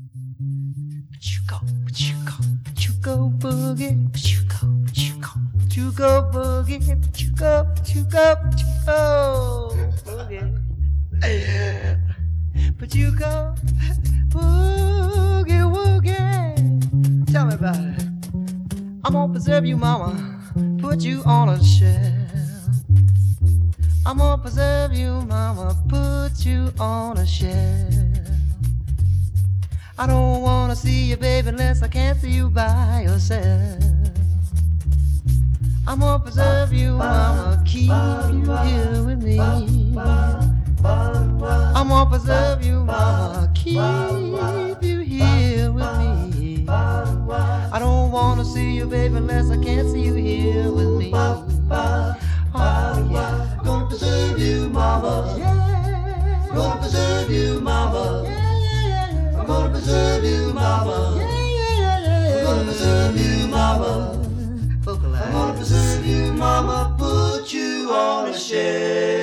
Go boogie, go boogie, go boogie. But you go boogie woogie. Tell me about it. I'm gonna preserve you, mama, put you on a shelf. I'm gonna preserve you, mama, put you on a shelf. I don't wanna see you, baby, unless I can't see you by yourself. I'm gonna preserve you, mama, keep you here with me. I'm gonna preserve you, mama, keep you here with me. I don't wanna see you, baby, unless I can't see you here with me. Oh yeah, gonna preserve you, mama. Yeah, gonna preserve you, mama. Yeah, I'm gonna preserve you, mama. Yeah, I'm gonna preserve you, mama. I'm gonna preserve you, mama. Put you on a shelf.